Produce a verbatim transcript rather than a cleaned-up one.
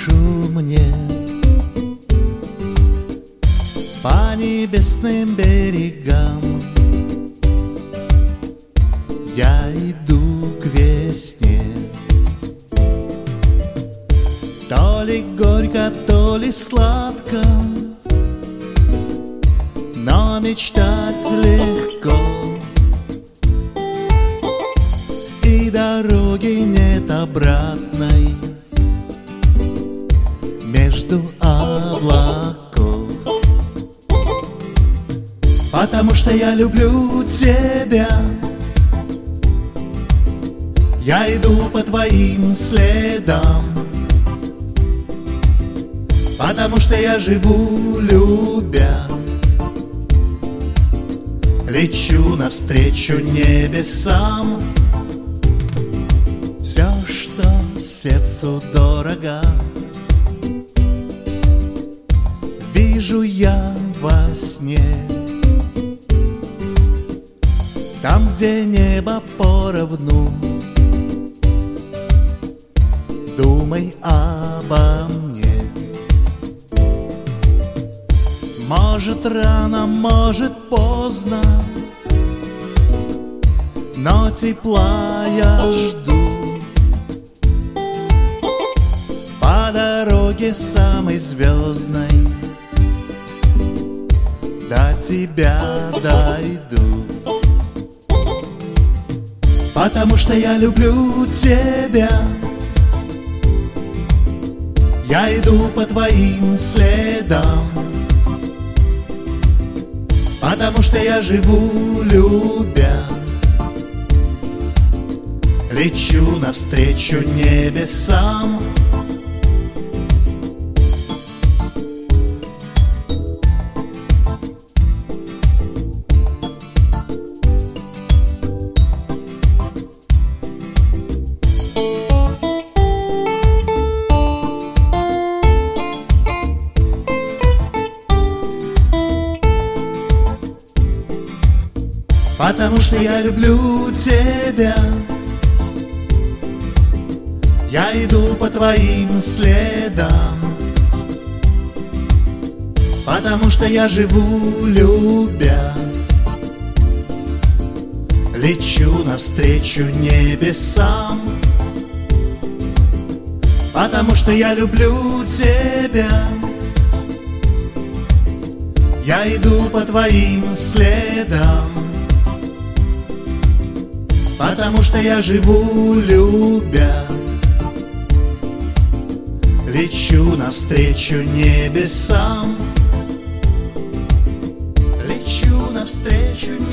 душу мне. По небесным берегам я иду к весне. То ли горько, то ли сладко, но мечтать легко, и дороги нет обратной между облаков. Потому что я люблю тебя, я иду по твоим следам. Потому что я живу, любя, лечу навстречу небесам. Все, что сердцу дорого, вижу я во сне. Там, где небо поровну, думай обо мне. Может рано, может поздно, но тепла я жду. По дороге самой звездной до тебя дойду. Потому что я люблю тебя, я иду по твоим следам. Потому что я живу, любя, лечу навстречу небесам. Потому что я люблю тебя, я иду по твоим следам. Потому что я живу, любя, лечу навстречу небесам. Потому что я люблю тебя, я иду по твоим следам. Потому что я живу, любя, лечу навстречу небесам. Лечу навстречу небесам.